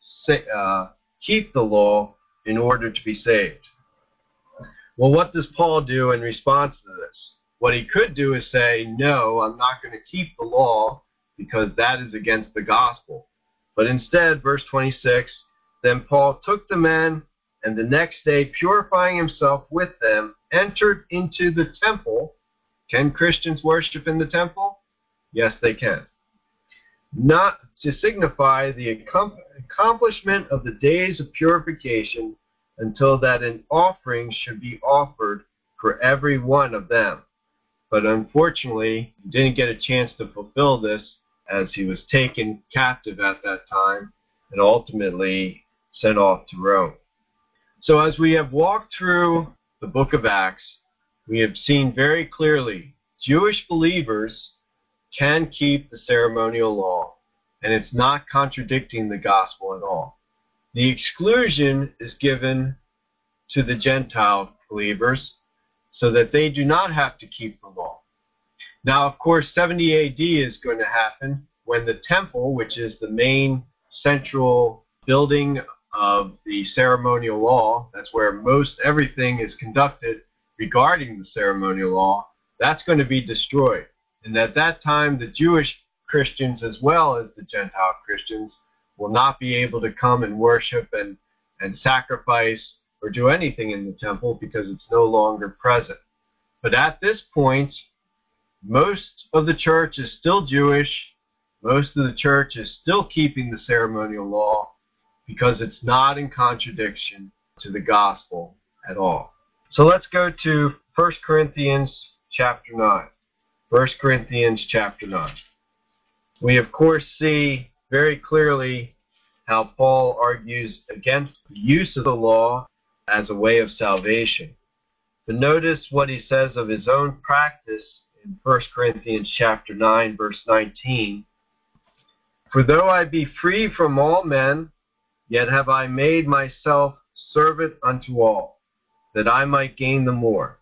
keep the law in order to be saved. Well, what does Paul do in response to this? What he could do is say, no, I'm not going to keep the law because that is against the gospel. But instead, verse 26, Then Paul took the men, and the next day, purifying himself with them, entered into the temple. Can Christians worship in the temple? Yes, they can. Not to signify the accomplishment of the days of purification, until that an offering should be offered for every one of them. But unfortunately, he didn't get a chance to fulfill this, as he was taken captive at that time and ultimately sent off to Rome. So as we have walked through the book of Acts, we have seen very clearly Jewish believers can keep the ceremonial law, and it's not contradicting the gospel at all. The exclusion is given to the Gentile believers so that they do not have to keep the law. Now, of course, 70 AD is going to happen when the temple, which is the main central building of the ceremonial law, that's where most everything is conducted regarding the ceremonial law, that's going to be destroyed. And at that time, the Jewish Christians as well as the Gentile Christians will not be able to come and worship and sacrifice or do anything in the temple because it's no longer present. But at this point, most of the church is still Jewish. Most of the church is still keeping the ceremonial law because it's not in contradiction to the gospel at all. So let's go to 1 Corinthians chapter 9. 1 Corinthians chapter 9. We, of course, see very clearly how Paul argues against the use of the law as a way of salvation. But notice what he says of his own practice in 1 Corinthians chapter 9, verse 19. For though I be free from all men, yet have I made myself servant unto all, that I might gain the more.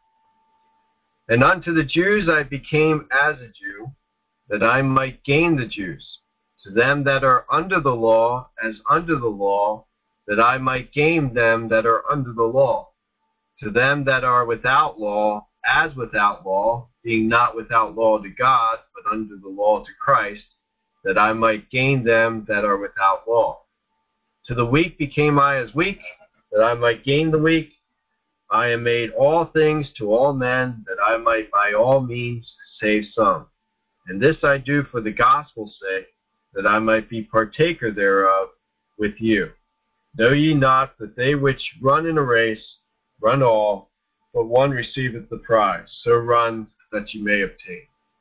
And unto the Jews I became as a Jew, that I might gain the Jews. To them that are under the law, as under the law, that I might gain them that are under the law. To them that are without law, as without law, being not without law to God, but under the law to Christ, that I might gain them that are without law. To the weak became I as weak, that I might gain the weak. I am made all things to all men, that I might by all means save some. And this I do for the gospel's sake, that I might be partaker thereof with you. Know ye not that they which run in a race run all, but one receiveth the prize? So run that ye may obtain.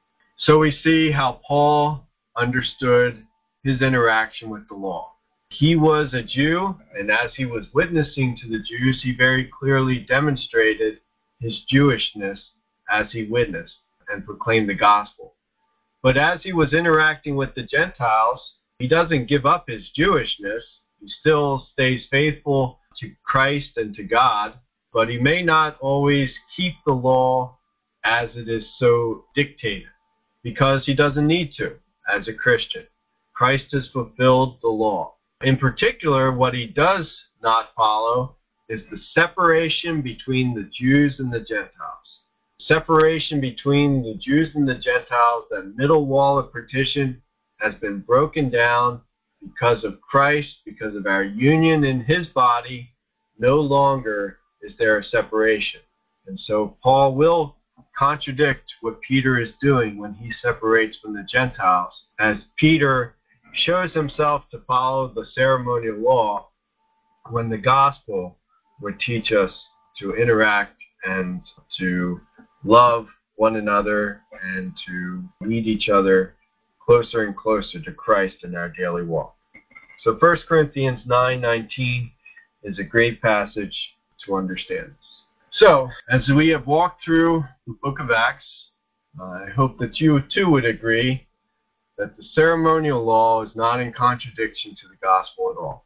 So we see how Paul understood his interaction with the law. He was a Jew, and as he was witnessing to the Jews, he very clearly demonstrated his Jewishness as he witnessed and proclaimed the gospel. But as he was interacting with the Gentiles, he doesn't give up his Jewishness. He still stays faithful to Christ and to God, but he may not always keep the law as it is so dictated, because he doesn't need to as a Christian. Christ has fulfilled the law. In particular, what he does not follow is the separation between the Jews and the Gentiles. Separation between the Jews and the Gentiles, that middle wall of partition, has been broken down because of Christ, because of our union in his body. No longer is there a separation. And so Paul will contradict what Peter is doing when he separates from the Gentiles, as Peter shows himself to follow the ceremonial law when the gospel would teach us to interact and to love one another and to lead each other closer and closer to Christ in our daily walk. So 1 Corinthians 9:19 is a great passage to understand this. So, as we have walked through the book of Acts, I hope that you too would agree that the ceremonial law is not in contradiction to the gospel at all.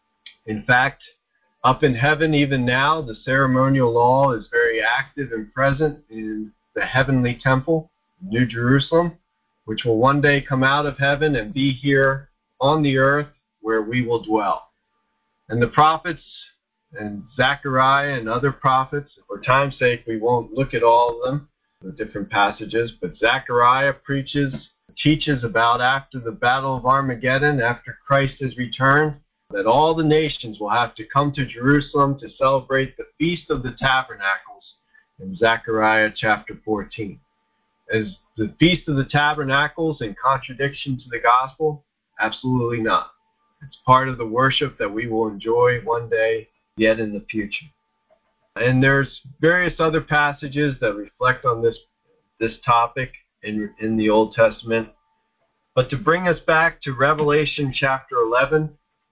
In fact, up in heaven even now, the ceremonial law is very active and present in the heavenly temple, New Jerusalem, which will one day come out of heaven and be here on the earth where we will dwell. And the prophets and Zechariah and other prophets, for time's sake we won't look at all of them, the different passages, but Zechariah teaches about after the Battle of Armageddon, after Christ has returned, that all the nations will have to come to Jerusalem to celebrate the Feast of the Tabernacles in Zechariah chapter 14. Is the Feast of the Tabernacles in contradiction to the gospel? Absolutely not. It's part of the worship that we will enjoy one day yet in the future. And there's various other passages that reflect on this topic in the Old Testament. But to bring us back to Revelation chapter 11,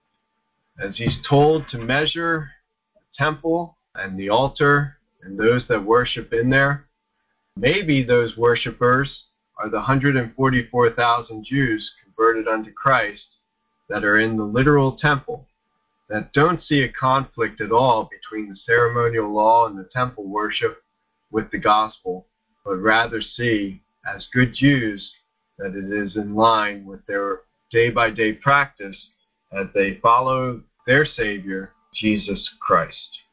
as he's told to measure the temple and the altar and those that worship in there, maybe those worshipers are the 144,000 Jews converted unto Christ that are in the literal temple, that don't see a conflict at all between the ceremonial law and the temple worship with the gospel, but rather see as good Jews that it is in line with their day-by-day practice as they follow their Savior, Jesus Christ.